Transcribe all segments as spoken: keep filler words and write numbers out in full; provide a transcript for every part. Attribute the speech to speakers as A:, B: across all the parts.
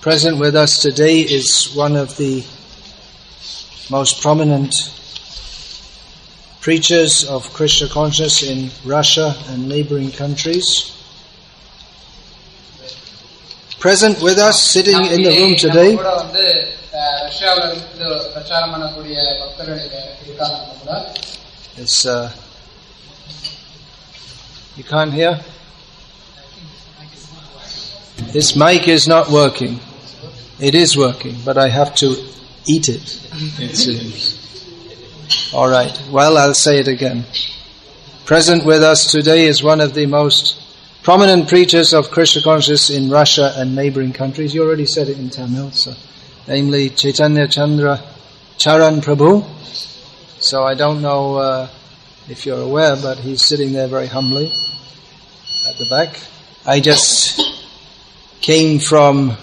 A: Present with us today is one of the most prominent preachers of Krishna consciousness in Russia and neighboring countries. Present with us, sitting in the room today, is, uh, you can't hear? This mic is not working. It is working, but I have to eat it, it seems. All right, well, I'll say it again. Present with us today is one of the most prominent preachers of Krishna consciousness in Russia and neighboring countries. You already said it in Tamil, so, namely Chaitanya Chandra Charan Prabhu. So I don't know uh, if you're aware, but he's sitting there very humbly at the back. I just came from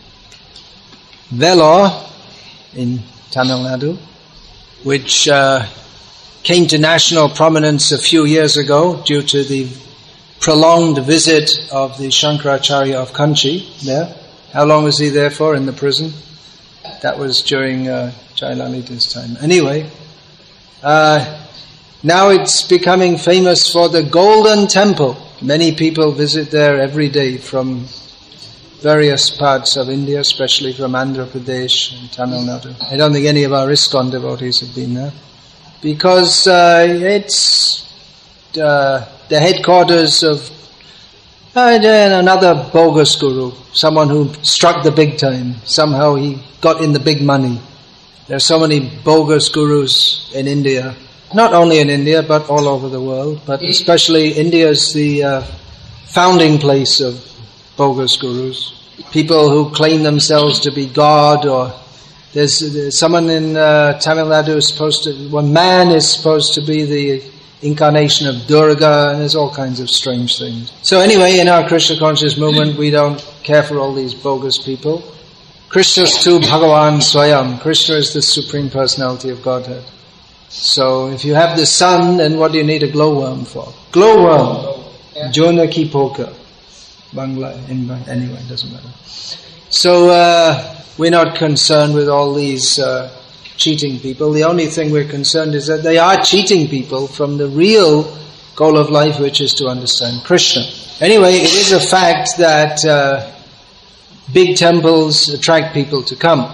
A: Vellore in Tamil Nadu, which uh, came to national prominence a few years ago due to the prolonged visit of the Shankaracharya of Kanchi there. How long was he there for in the prison? That was during uh, Jayalalitha's time. Anyway, uh, now it's becoming famous for the Golden Temple. Many people visit there every day from various parts of India, especially from Andhra Pradesh and Tamil Nadu. I don't think any of our ISKCON devotees have been there, because uh, it's uh, the headquarters of uh, another bogus guru, someone who struck the big time. Somehow he got in the big money. There are so many bogus gurus in India, not only in India but all over the world, but especially India is the uh, founding place of bogus gurus. People who claim themselves to be God, or there's, there's someone in uh, Tamil Nadu is supposed to, one man is supposed to be the incarnation of Durga, and there's all kinds of strange things. So anyway, in our Krishna conscious movement, we don't care for all these bogus people. Krishnastu Bhagavan Swayam. Krishna is the Supreme Personality of Godhead. So if you have the sun, then what do you need a glowworm for? Glowworm. Jona ki poka. Bangla, anyway, it doesn't matter. So uh, we're not concerned with all these uh, cheating people. The only thing we're concerned is that they are cheating people from the real goal of life, which is to understand Krishna. Anyway, it is a fact that uh, big temples attract people to come.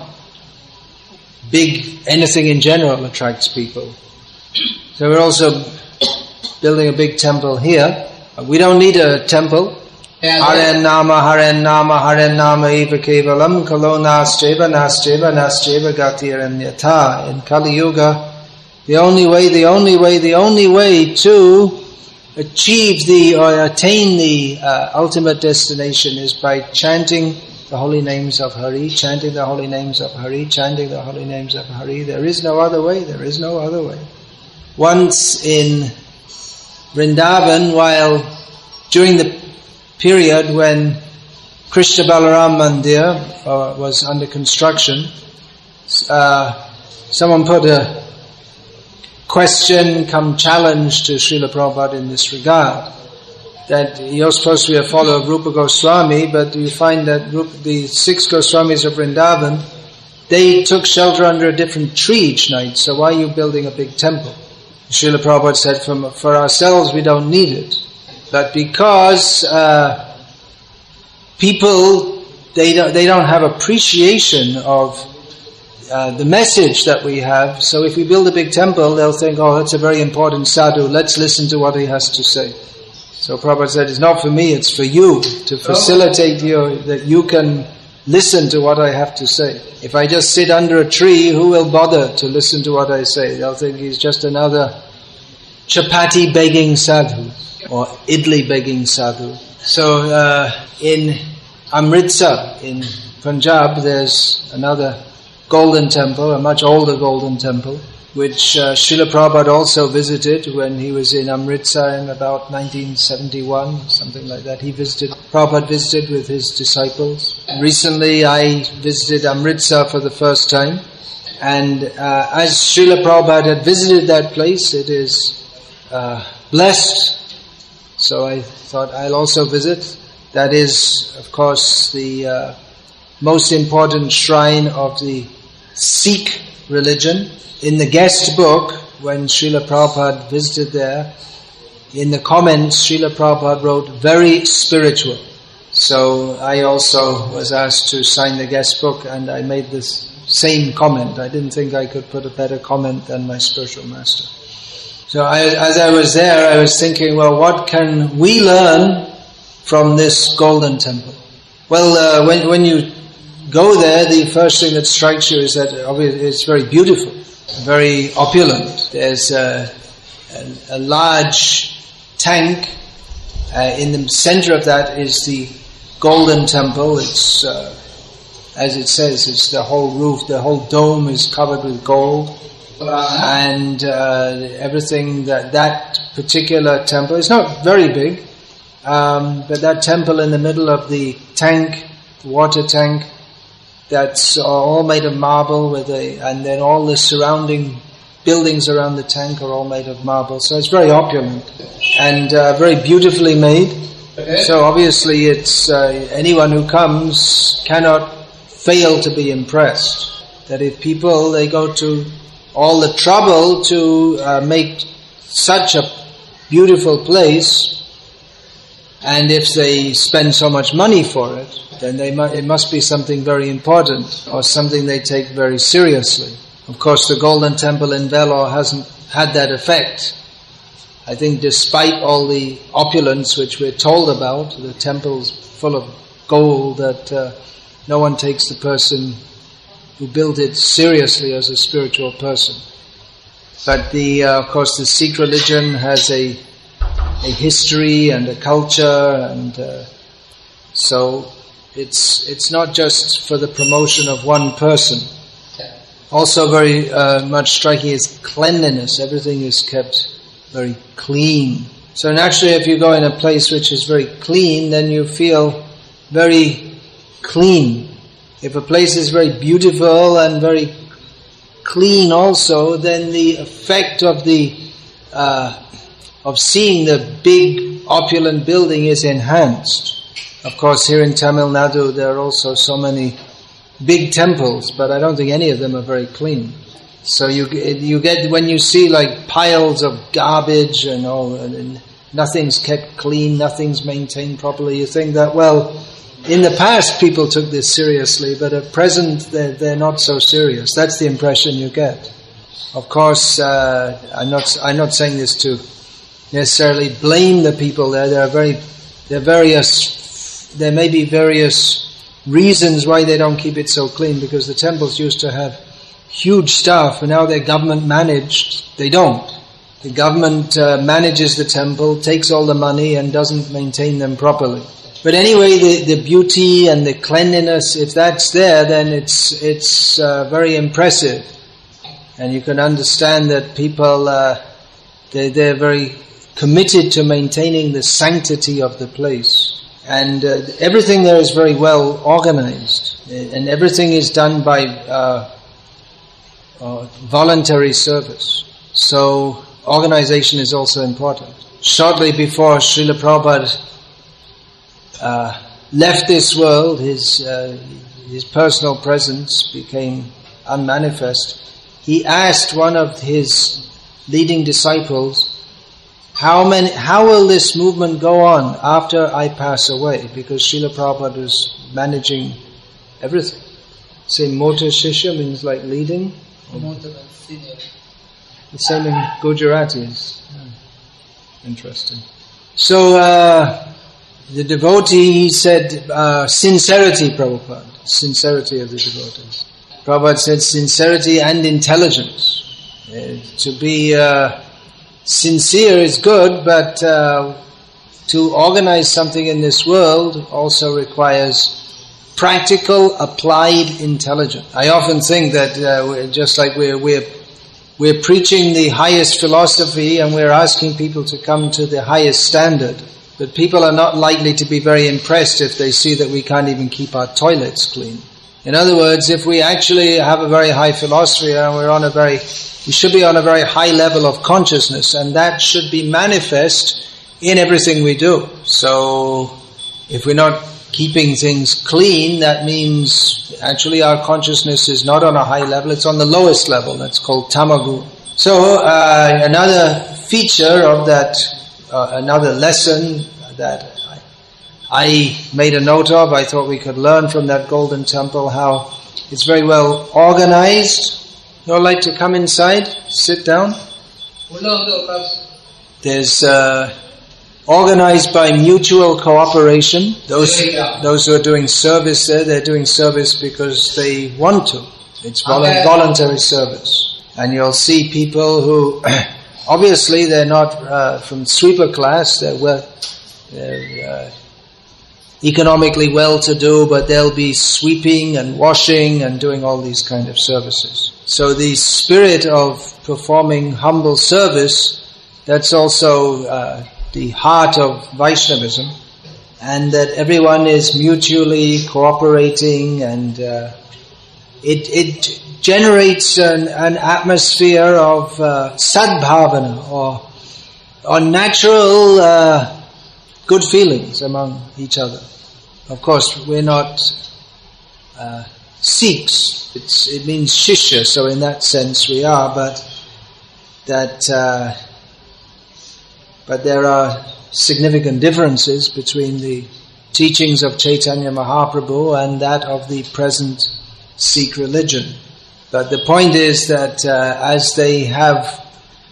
A: Big, anything in general attracts people. So we're also building a big temple here. We don't need a temple. Hare Nama, Hare Nama, Hare Nama eva kevalam kalo nascheva, nascheva, nascheva gatiranyata. In Kali Yuga, the only way, the only way, the only way to achieve the, or attain the uh, ultimate destination is by chanting the holy names of Hari, chanting the holy names of Hari, chanting the holy names of Hari. There is no other way, there is no other way. Once in Vrindavan, while during the period when Krishna Balaram Mandir uh, was under construction, uh, someone put a question, come challenge to Srila Prabhupada in this regard, that you're supposed to be a follower of Rupa Goswami, but you find that Rupa, the six Goswamis of Vrindavan, they took shelter under a different tree each night, so why are you building a big temple? Srila Prabhupada said, for, for ourselves we don't need it. But because uh, people, they don't, they don't have appreciation of uh, the message that we have, so if we build a big temple, they'll think, oh, that's a very important sadhu, let's listen to what he has to say. So Prabhupada said, it's not for me, it's for you, to facilitate you, that you can listen to what I have to say. If I just sit under a tree, who will bother to listen to what I say? They'll think he's just another chapati begging sadhu, or idli begging sadhu. So uh, in Amritsar, in Punjab, there's another golden temple, a much older golden temple, which uh, Srila Prabhupada also visited when he was in Amritsar in about nineteen seventy-one, something like that. He visited, Prabhupada visited with his disciples. Recently I visited Amritsar for the first time, and uh, as Srila Prabhupada had visited that place, it is uh, blessed. So I thought I'll also visit. That is, of course, the uh, most important shrine of the Sikh religion. In the guest book, when Srila Prabhupada visited there, in the comments, Srila Prabhupada wrote, very spiritual. So I also was asked to sign the guest book, and I made this same comment. I didn't think I could put a better comment than my spiritual master. So I, as I was there, I was thinking, well, what can we learn from this golden temple? Well, uh, when, when you go there, the first thing that strikes you is that it's very beautiful, very opulent. There's a, a, a large tank. Uh, in the center of that is the golden temple. It's, uh, as it says, it's the whole roof, the whole dome is covered with gold. And uh, everything that that particular temple, it's not very big, um, but that temple in the middle of the tank, water tank, that's all made of marble with a, and then all the surrounding buildings around the tank are all made of marble. So it's very opulent and uh, very beautifully made. Okay. So obviously it's, uh, anyone who comes cannot fail to be impressed. That if people, they go to all the trouble to uh, make such a beautiful place, and if they spend so much money for it, then they mu- it must be something very important or something they take very seriously. Of course, the Golden Temple in Vellore hasn't had that effect. I think despite all the opulence which we're told about, the temple's full of gold, that uh, no one takes the person who built it seriously as a spiritual person. But the, uh, of course, the Sikh religion has a a history and a culture, and uh, so it's it's not just for the promotion of one person. Also very uh, much striking is cleanliness. Everything is kept very clean. So naturally, if you go in a place which is very clean, then you feel very clean. If a place is very beautiful and very clean also, then the effect of the uh, of seeing the big opulent building is enhanced. Of course, here in Tamil Nadu there are also so many big temples, but I don't think any of them are very clean. So you you get, when you see like piles of garbage and all, and nothing's kept clean, nothing's maintained properly, you think that, well, in the past people took this seriously, but at present they're, they're not so serious. That's the impression you get. Of course, uh, I'm not I'm not saying this to necessarily blame the people there. There are very there are various there may be various reasons why they don't keep it so clean, because the temples used to have huge staff, and now they're government managed. They don't. The government uh, manages the temple, takes all the money, and doesn't maintain them properly. But anyway, the, the beauty and the cleanliness, if that's there, then it's it's uh, very impressive, and you can understand that people uh, they they're very committed to maintaining the sanctity of the place, and uh, everything there is very well organized, and everything is done by uh, uh, voluntary service. So organization is also important. Shortly before Srila Prabhupada Uh, left this world, his uh, his personal presence became unmanifest. He asked one of his leading disciples, how many, how will this movement go on after I pass away? Because Srila Prabhupada was managing everything. Say Mota Shishya means like leading. The same in Gujarati is yeah. Interesting. So, uh, the devotee, he said, uh, sincerity, Prabhupada. Sincerity of the devotees. Prabhupada said sincerity and intelligence. Uh, to be uh, sincere is good, but uh, to organize something in this world also requires practical, applied intelligence. I often think that uh, we're just like we're, we're, we're preaching the highest philosophy and we're asking people to come to the highest standard. But people are not likely to be very impressed if they see that we can't even keep our toilets clean. In other words, if we actually have a very high philosophy and we're on a very, we should be on a very high level of consciousness, and that should be manifest in everything we do. So, if we're not keeping things clean, that means actually our consciousness is not on a high level, it's on the lowest level. That's called tamagu. So uh, another feature of that, uh, another lesson that I made a note of, I thought we could learn from that golden temple how it's very well organized. You all like to come inside, sit down? There's uh, organized by mutual cooperation. Those those who are doing service there, they're doing service because they want to. It's vol- voluntary service. And you'll see people who, obviously they're not uh, from sweeper class, they're, well, they're uh, economically well-to-do, but they'll be sweeping and washing and doing all these kind of services. So the spirit of performing humble service, that's also uh, the heart of Vaishnavism, and that everyone is mutually cooperating, and uh, it it generates an, an atmosphere of uh, sadbhavana, or, or natural uh, good feelings among each other. Of course, we're not uh, Sikhs. It's, it means shishya, so in that sense we are, but that, uh, but there are significant differences between the teachings of Chaitanya Mahaprabhu and that of the present Sikh religion. But the point is that uh, as they have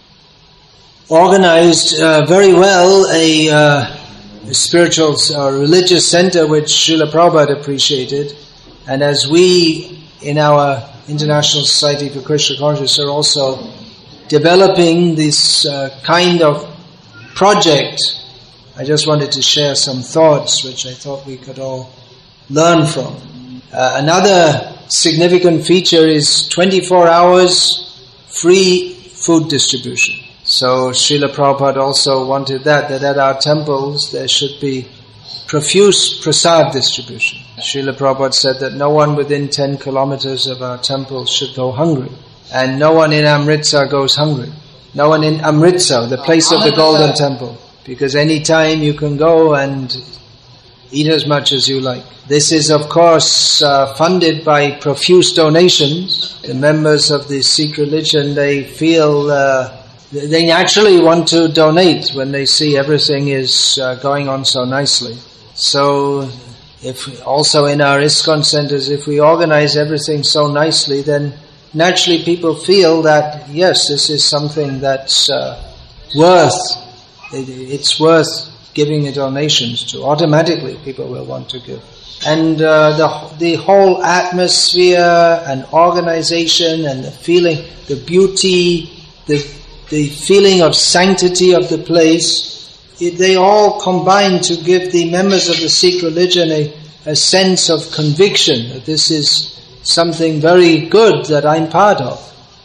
A: organized uh, very well a uh, A spiritual or religious center which Srila Prabhupada appreciated, and as we in our International Society for Krishna Consciousness are also developing this uh, kind of project, I just wanted to share some thoughts which I thought we could all learn from. Uh, another significant feature is twenty-four hours free food distribution. So Srila Prabhupada also wanted that, that at our temples there should be profuse prasad distribution. Srila Prabhupada said that no one within ten kilometers of our temples should go hungry. And no one in Amritsar goes hungry. No one in Amritsar, the place of the Golden Temple. Because any time you can go and eat as much as you like. This is of course uh, funded by profuse donations. The members of the Sikh religion, they feel... Uh, They naturally want to donate when they see everything is uh, going on so nicely. So, if also in our ISKCON centers, if we organize everything so nicely, then naturally people feel that, yes, this is something that's uh, worth, it, it's worth giving the donations to. Automatically people will want to give. And uh, the the whole atmosphere and organization and the feeling, the beauty, the the feeling of sanctity of the place, it, they all combine to give the members of the Sikh religion a, a sense of conviction that this is something very good that I'm part of.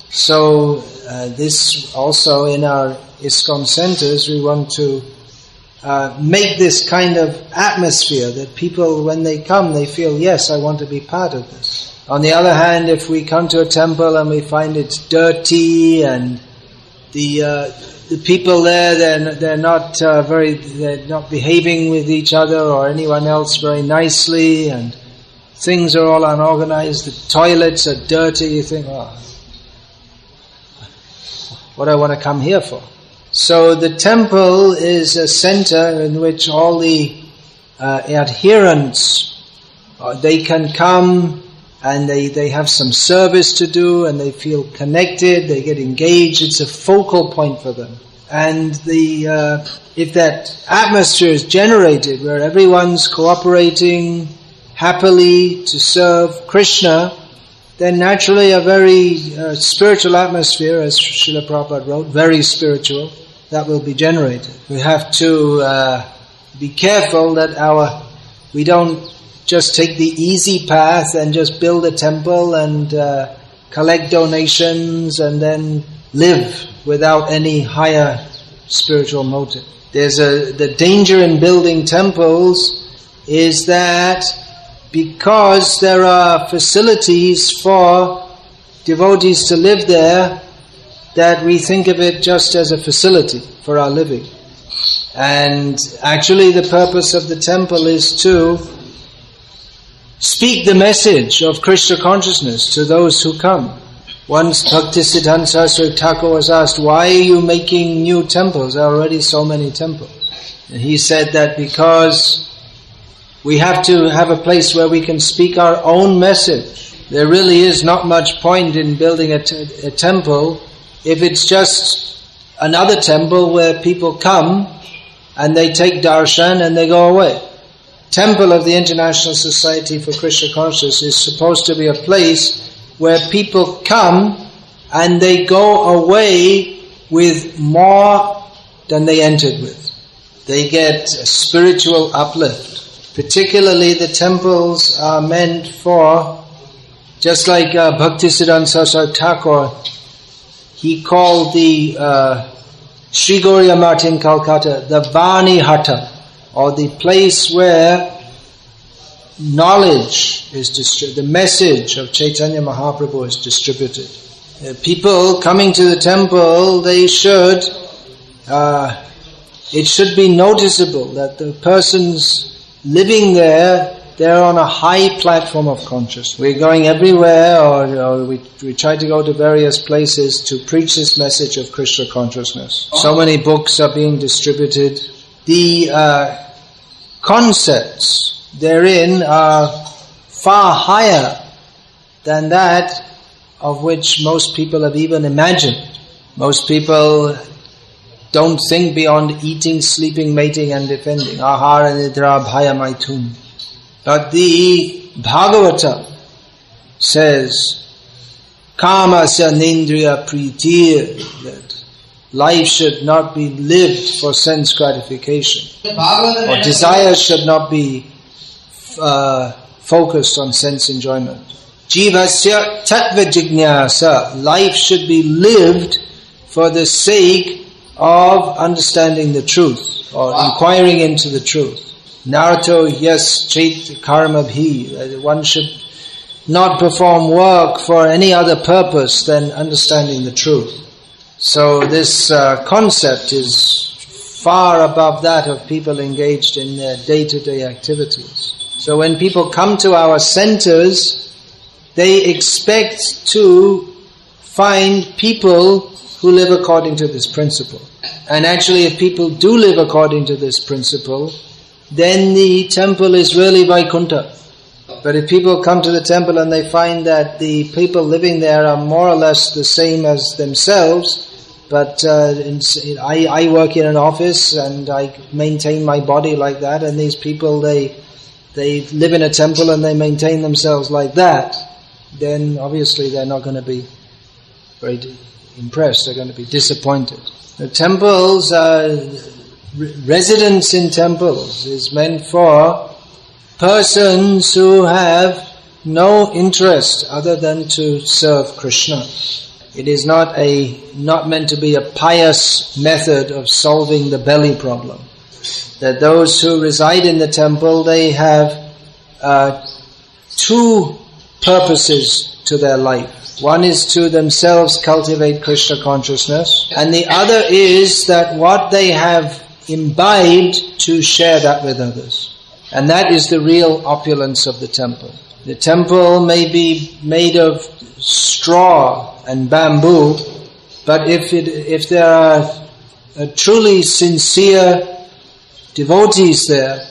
A: So uh, this also in our ISKCON centers, we want to uh, make this kind of atmosphere that people, when they come, they feel, yes, I want to be part of this. On the other hand, if we come to a temple and we find it's dirty and The uh, the people there, they're they're not uh, very they're not behaving with each other or anyone else very nicely, and things are all unorganized. The toilets are dirty. You think, oh, what do I want to come here for? So the temple is a center in which all the uh, adherents uh, they can come. And they, they have some service to do, and they feel connected, they get engaged. It's a focal point for them. And the uh, if that atmosphere is generated where everyone's cooperating happily to serve Krishna, then naturally a very uh, spiritual atmosphere, as Srila Prabhupada wrote, very spiritual, that will be generated. We have to uh, be careful that our we don't just take the easy path and just build a temple and uh, collect donations and then live without any higher spiritual motive. There's a the danger in building temples is that because there are facilities for devotees to live there, that we think of it just as a facility for our living. And actually the purpose of the temple is to speak the message of Krishna consciousness to those who come. Once Bhaktisiddhanta Saraswati Thakur was asked, why are you making new temples? There are already so many temples. And he said that because we have to have a place where we can speak our own message. There really is not much point in building a, t- a temple if it's just another temple where people come and they take darshan and they go away. Temple of the International Society for Krishna Consciousness is supposed to be a place where people come and they go away with more than they entered with. They get a spiritual uplift. Particularly the temples are meant for, just like uh, Bhaktisiddhanta Saraswati Thakur, he called the uh, Sri Gauriya Math in Calcutta the Vani Hata, or the place where knowledge is distributed, the message of Chaitanya Mahaprabhu is distributed. Uh, people coming to the temple, they should, uh, it should be noticeable that the persons living there, they're on a high platform of consciousness. We're going everywhere, or, or we, we try to go to various places to preach this message of Krishna consciousness. So many books are being distributed. The uh, concepts therein are far higher than that of which most people have even imagined. Most people don't think beyond eating, sleeping, mating and defending. Ahara nidra bhaya maithun. But the Bhagavata says, Kamasya nindriya pritir, that life should not be lived for sense gratification. Or desire should not be uh, focused on sense enjoyment. Jivasya tattva jijñāsa, life should be lived for the sake of understanding the truth, or inquiring into the truth. Narato yes chait karma bhi, one should not perform work for any other purpose than understanding the truth. So this uh, concept is far above that of people engaged in their day-to-day activities. So when people come to our centers, they expect to find people who live according to this principle. And actually, if people do live according to this principle, then the temple is really Vaikuntha. But if people come to the temple and they find that the people living there are more or less the same as themselves, but uh, in, I, I work in an office and I maintain my body like that, and these people, they they live in a temple and they maintain themselves like that, then obviously they're not going to be very impressed, they're going to be disappointed. The temples, uh, residence in temples is meant for persons who have no interest other than to serve Krishna. It is not a not meant to be a pious method of solving the belly problem. That those who reside in the temple, they have uh, two purposes to their life. One is to themselves cultivate Krishna consciousness, and the other is that what they have imbibed to share that with others. And that is the real opulence of the temple. The temple may be made of straw and bamboo, but if it, if there are uh, truly sincere devotees there,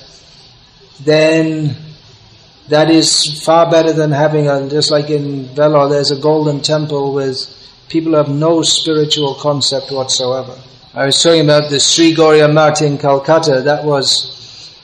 A: then that is far better than having a, just like in Vellore, there's a golden temple with people who have no spiritual concept whatsoever. I was talking about the Sri Gauriya Math in Calcutta. That was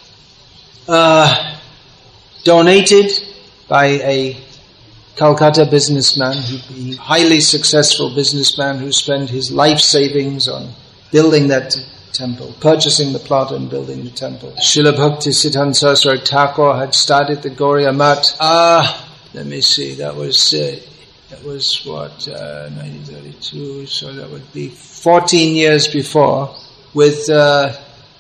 A: uh, donated by a Calcutta businessman, a highly successful businessman who spent his life savings on building that t- temple, purchasing the plot and building the temple. Srila Bhaktisiddhanta Saraswati Thakur had started the Gauriya Math. Ah, uh, let me see, that was uh, that was what uh, nineteen thirty-two. So that would be fourteen years before, with uh,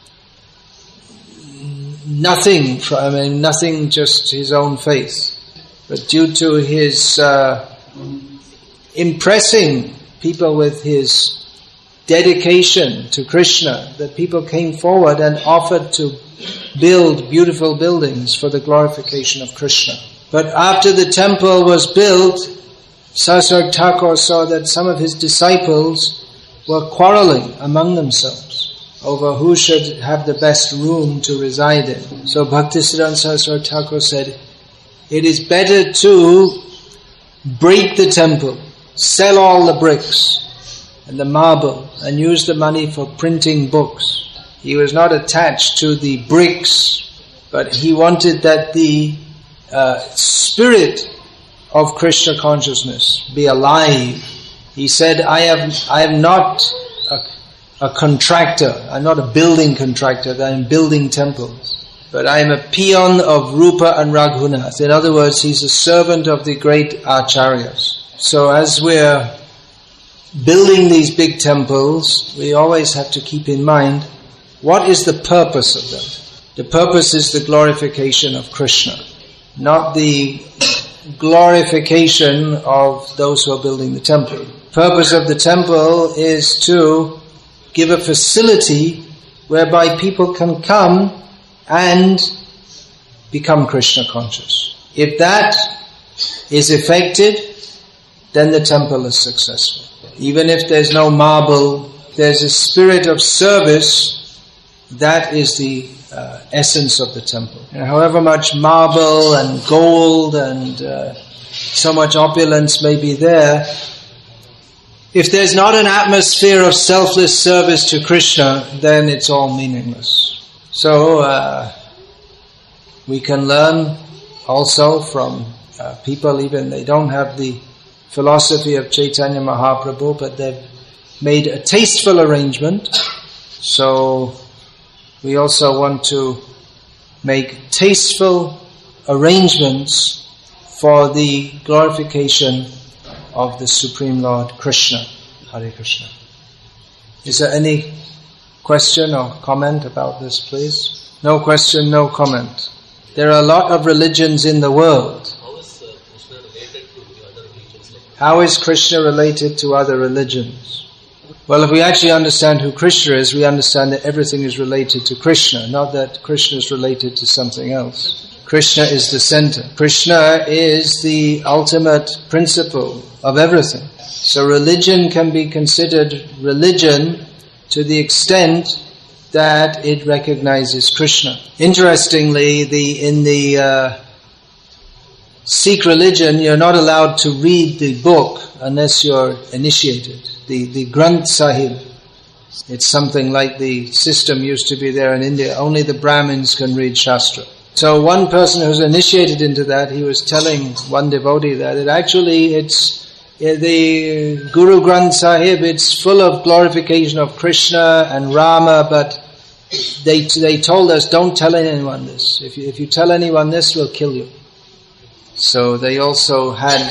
A: nothing. From, I mean, nothing, just his own faith. But due to his uh, impressing people with his dedication to Krishna, that people came forward and offered to build beautiful buildings for the glorification of Krishna. But after the temple was built, Saraswati Thakur saw that some of his disciples were quarreling among themselves over who should have the best room to reside in. So Bhaktisiddhanta Saraswati Thakur said, it is better to break the temple, sell all the bricks and the marble, and use the money for printing books. He was not attached to the bricks, but he wanted that the uh, spirit of Krishna consciousness be alive. He said, I am, I am not a, a contractor, I'm not a building contractor, that I'm building temples, but I am a peon of Rupa and Raghunath. In other words, he's a servant of the great acharyas. So as we're building these big temples, we always have to keep in mind, what is the purpose of them? The purpose is the glorification of Krishna, not the glorification of those who are building the temple. The purpose of the temple is to give a facility whereby people can come and become Krishna conscious. If that is effected, then the temple is successful. Even if there's no marble, there's a spirit of service. That is the uh, essence of the temple. And however much marble and gold and uh, so much opulence may be there, if there's not an atmosphere of selfless service to Krishna, then it's all meaningless. So uh, we can learn also from uh, people, even they don't have the philosophy of Chaitanya Mahaprabhu, but they've made a tasteful arrangement. So we also want to make tasteful arrangements for the glorification of the Supreme Lord Krishna. Hare Krishna. Is there any question or comment about this, please? No question, no comment. There are a lot of religions in the world. How is Krishna related to other religions? Well, if we actually understand who Krishna is, we understand that everything is related to Krishna, not that Krishna is related to something else. Krishna is the center. Krishna is the ultimate principle of everything. So religion can be considered religion to the extent that it recognizes Krishna. Interestingly, the in the uh, Sikh religion, you're not allowed to read the book unless you're initiated. The, the Granth Sahib, it's something like the system used to be there in India. Only the Brahmins can read Shastra. So one person who's initiated into that, he was telling one devotee that it actually, it's, the Guru Granth Sahib, it's full of glorification of Krishna and Rama, but they they told us, don't tell anyone this. If you, if you tell anyone this, we'll kill you. So they also had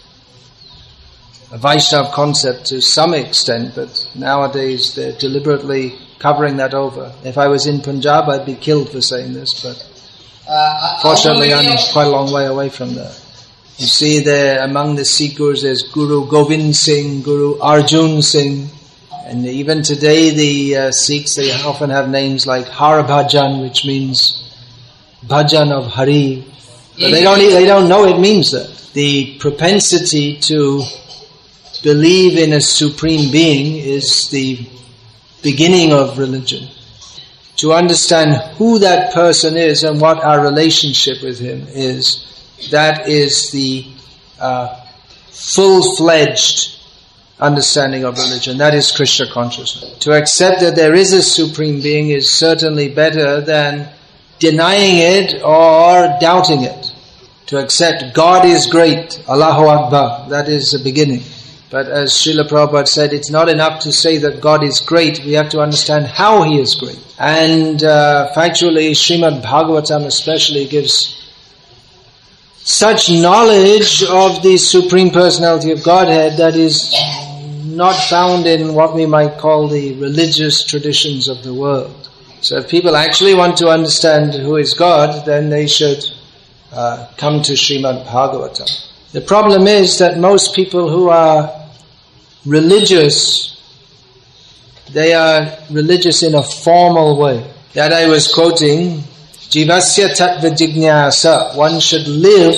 A: a Vaishnava concept to some extent, but nowadays they're deliberately covering that over. If I was in Punjab, I'd be killed for saying this, but uh, fortunately I'm quite a long way away from that. You see there among the Sikh Gurus, there's Guru Govind Singh, Guru Arjun Singh, and even today the uh, Sikhs, they often have names like Har Bhajan, which means Bhajan of Hari. But they don't, they don't know it means that. The propensity to believe in a supreme being is the beginning of religion. To understand who that person is and what our relationship with him is, that is the uh, full-fledged understanding of religion. That is Krishna consciousness. To accept that there is a supreme being is certainly better than denying it or doubting it. To accept God is great, Allahu Akbar, that is the beginning. But as Srila Prabhupada said, it's not enough to say that God is great, we have to understand how He is great. And uh, factually, Srimad Bhagavatam especially gives such knowledge of the Supreme Personality of Godhead that is not found in what we might call the religious traditions of the world. So if people actually want to understand who is God, then they should uh, come to Srimad Bhagavatam. The problem is that most people who are religious, they are religious in a formal way. That I was quoting Jivasya tattva jignasa. One should live,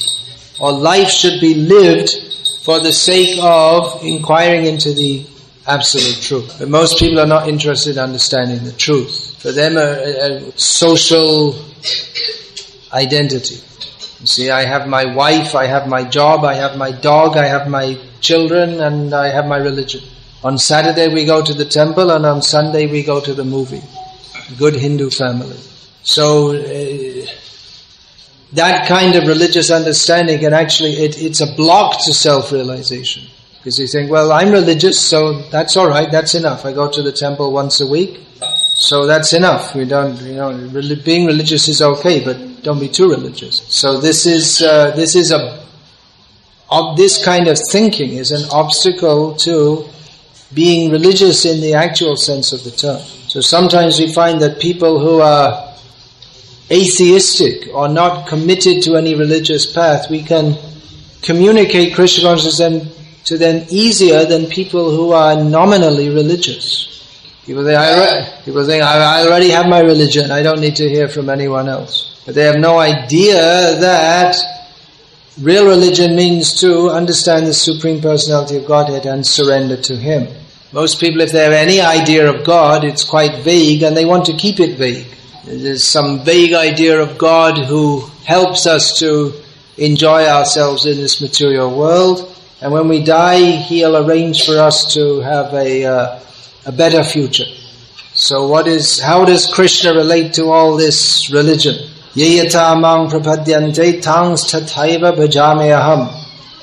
A: or life should be lived for the sake of inquiring into the absolute truth. But most people are not interested in understanding the truth. For them, a, a social identity. You see, I have my wife, I have my job, I have my dog, I have my children, and I have my religion. On Saturday we go to the temple, and on Sunday we go to the movie. Good Hindu family. So, uh, that kind of religious understanding can actually, it, it's a block to self-realization. Because you think, well, I'm religious, so that's alright, that's enough. I go to the temple once a week, so that's enough. We don't, you know, being religious is okay, but don't be too religious. So this is, uh, this is a, ob, this kind of thinking is an obstacle to being religious in the actual sense of the term. So sometimes we find that people who are atheistic or not committed to any religious path, we can communicate Krishna consciousness to them easier than people who are nominally religious. People think, I, people think, I already have my religion, I don't need to hear from anyone else. But they have no idea that real religion means to understand the Supreme Personality of Godhead and surrender to Him. Most people, if they have any idea of God, it's quite vague and they want to keep it vague. There's some vague idea of God who helps us to enjoy ourselves in this material world. And when we die, He'll arrange for us to have a uh, a better future. So what is, how does Krishna relate to all this religion? Yeyata mang prapadyante tangs tathaiva bhajame aham.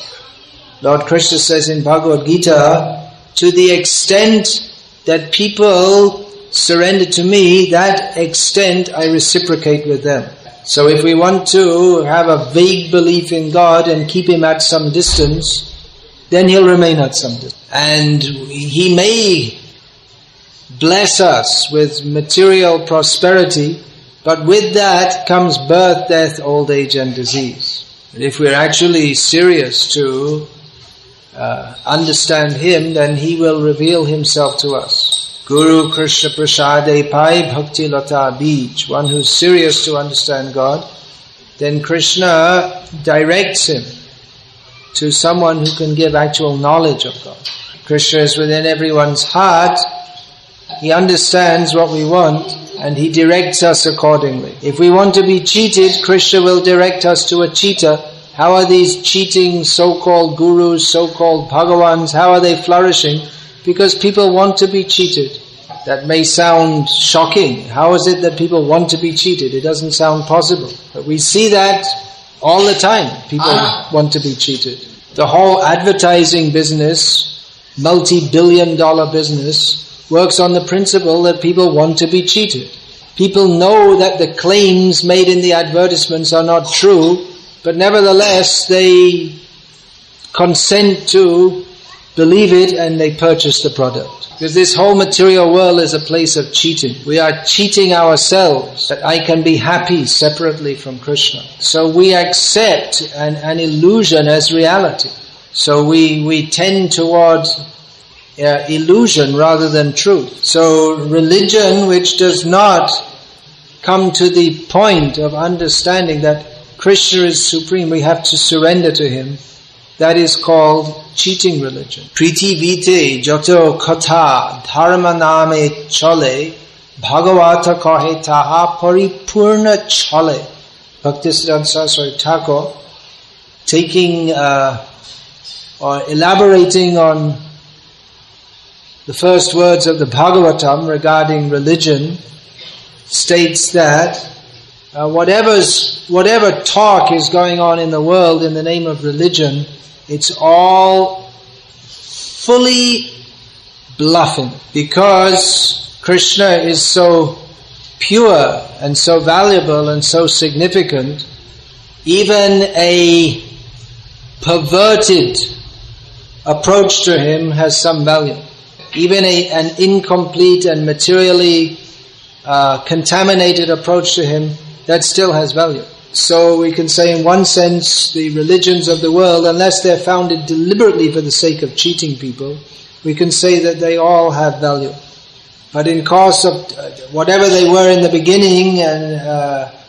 A: Lord Krishna says in Bhagavad Gita, to the extent that people surrender to me, that extent I reciprocate with them. So if we want to have a vague belief in God and keep Him at some distance, then He'll remain at some distance. And He may bless us with material prosperity, but with that comes birth, death, old age and disease. And if we're actually serious to uh, understand Him, then He will reveal Himself to us. Guru Krishna Prasade Pai Bhakti Lata Bij. One who's serious to understand God, then Krishna directs him to someone who can give actual knowledge of God. Krishna is within everyone's heart. He understands what we want and He directs us accordingly. If we want to be cheated, Krishna will direct us to a cheater. How are these cheating so-called gurus, so-called Bhagavans, how are they flourishing? Because people want to be cheated. That may sound shocking. How is it that people want to be cheated? It doesn't sound possible. But we see that all the time. People want to be cheated. The whole advertising business, multi-billion dollar business, works on the principle that people want to be cheated. People know that the claims made in the advertisements are not true, but nevertheless they consent to believe it and they purchase the product. Because this whole material world is a place of cheating. We are cheating ourselves that I can be happy separately from Krishna. So we accept an, an illusion as reality. So we, we tend toward uh, illusion rather than truth. So religion which does not come to the point of understanding that Krishna is supreme, we have to surrender to Him, that is called cheating religion. Priti vite jato katha dharma name chale bhagavata kahe taha paripurna chale. Bhaktisiddhanta Saraswati Thakur, taking uh, or elaborating on the first words of the Bhagavatam regarding religion, states that uh, whatever's whatever talk is going on in the world in the name of religion, it's all fully bluffing, because Krishna is so pure and so valuable and so significant. Even a perverted approach to Him has some value. Even a, an incomplete and materially uh, contaminated approach to Him, that still has value. So we can say in one sense the religions of the world, unless they're founded deliberately for the sake of cheating people, we can say that they all have value. But in course of uh, whatever they were in the beginning and uh,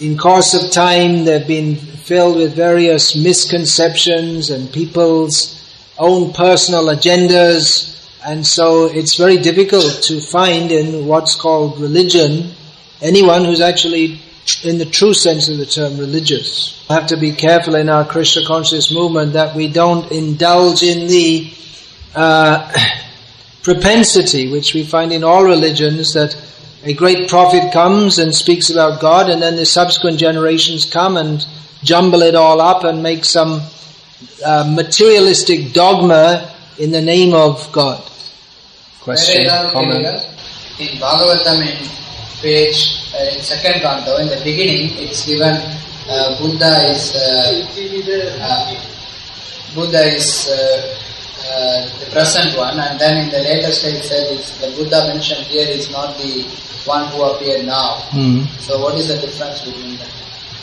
A: in course of time they've been filled with various misconceptions and people's own personal agendas, and so it's very difficult to find in what's called religion anyone who's actually, in the true sense of the term, religious. We have to be careful in our Krishna conscious movement that we don't indulge in the uh, propensity which we find in all religions, that a great prophet comes and speaks about God, and then the subsequent generations come and jumble it all up and make some uh, materialistic dogma in the name of God. Question, comment?
B: In Bhagavatam, in page, uh, in second canto, in the beginning, it's given uh, Buddha is uh, uh, Buddha is uh, uh, the present one, and then in the later stage said it's the Buddha mentioned here is not the one who appeared now.
A: Mm.
B: So what is the difference between them?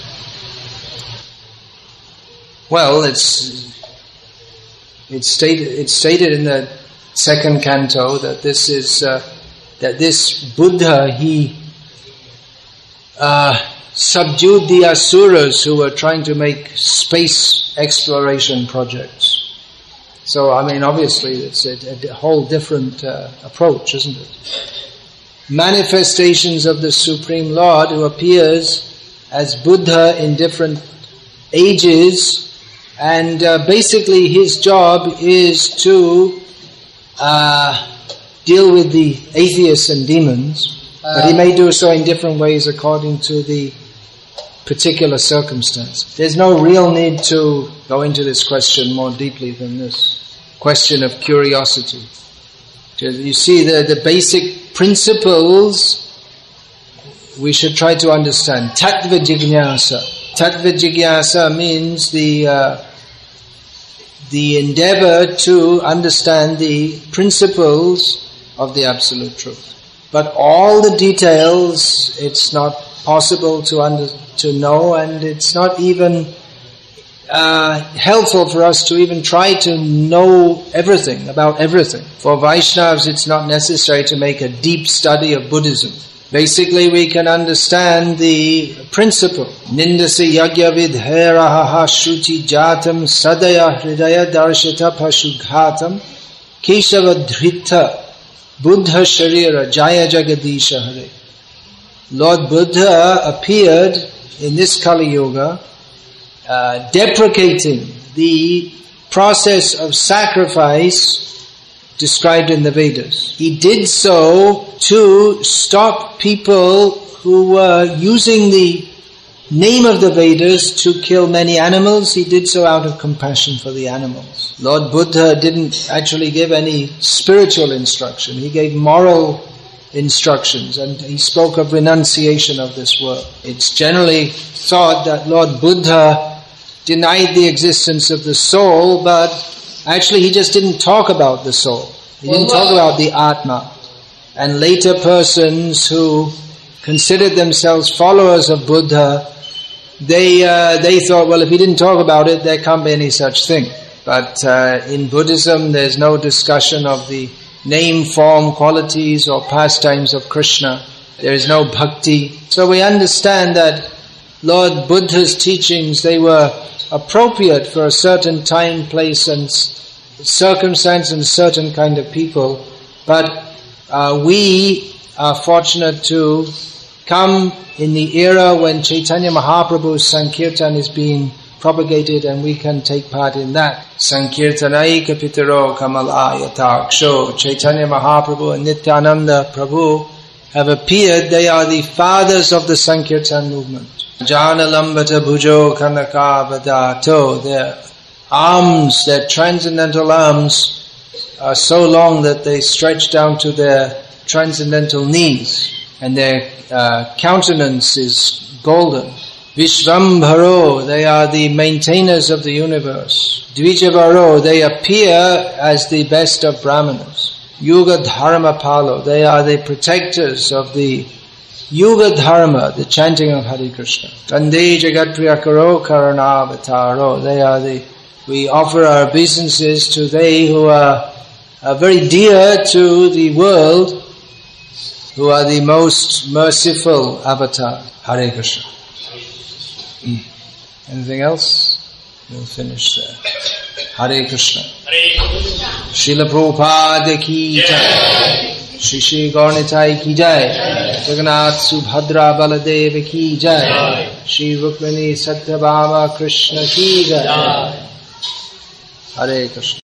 A: Well, it's it's stated it's stated in the second canto that this is uh, that this Buddha, he uh, subdued the asuras who were trying to make space exploration projects. So, I mean, obviously, it's a, a whole different uh, approach, isn't it? Manifestations of the Supreme Lord, who appears as Buddha in different ages, and uh, basically his job is to uh, deal with the atheists and demons, uh, but he may do so in different ways according to the particular circumstance. There's no real need to go into this question more deeply than this question of curiosity. You see, the, the basic principles we should try to understand. Tattva Jignasa. Tattva Jignasa means the uh, the endeavor to understand the principles of the Absolute Truth. But all the details, it's not possible to under, to know, and it's not even uh, helpful for us to even try to know everything about everything. For Vaishnavas, it's not necessary to make a deep study of Buddhism. Basically, we can understand the principle. Nindasi yagya vidheraha shruti jatam sadaya hridaya darshita pashughatam keshava dhrita buddha sharira jaya jagadisha hare. Lord Buddha appeared in this Kali Yuga uh, deprecating the process of sacrifice described in the Vedas. He did so to stop people who were using the name of the Vedas to kill many animals. He did so out of compassion for the animals. Lord Buddha didn't actually give any spiritual instruction. He gave moral instructions, and he spoke of renunciation of this world. It's generally thought that Lord Buddha denied the existence of the soul, but actually he just didn't talk about the soul. He didn't talk about the Atma. And later persons who considered themselves followers of Buddha, they uh, they thought, well, if he didn't talk about it, there can't be any such thing. But uh, in Buddhism, there's no discussion of the name, form, qualities or pastimes of Krishna. There is no bhakti. So we understand that Lord Buddha's teachings, they were appropriate for a certain time, place and circumstance and certain kind of people. But uh, we are fortunate to come in the era when Chaitanya Mahaprabhu's Sankirtan is being propagated, and we can take part in that. Sankirtanai kapitaro kamalaya taksho. Chaitanya Mahaprabhu and Nityananda Prabhu have appeared. They are the fathers of the Sankirtan movement. Jana lambata bhujo kanaka vadato. Their arms, their transcendental arms, are so long that they stretch down to their transcendental knees, and their uh, countenance is golden. Vishvambharo, they are the maintainers of the universe. Dvijavaro, they appear as the best of Brahmanas. Yuga Dharma Palo, they are the protectors of the Yuga Dharma, the chanting of Hare Krishna. Vande Jagat Priyakaro Karanavataro, they are the, we offer our obeisances to they who are, are very dear to the world, who are the most merciful avatar. Hare Krishna. Anything else? We'll finish there. Hare Krishna. Srila Prabhupada ki jai. Shri Shri Gaurnitai ki jai. Jagannath Subhadra Baladev ki jai. Shri Rukmini Satyabhama Krishna ki jai. Hare Krishna.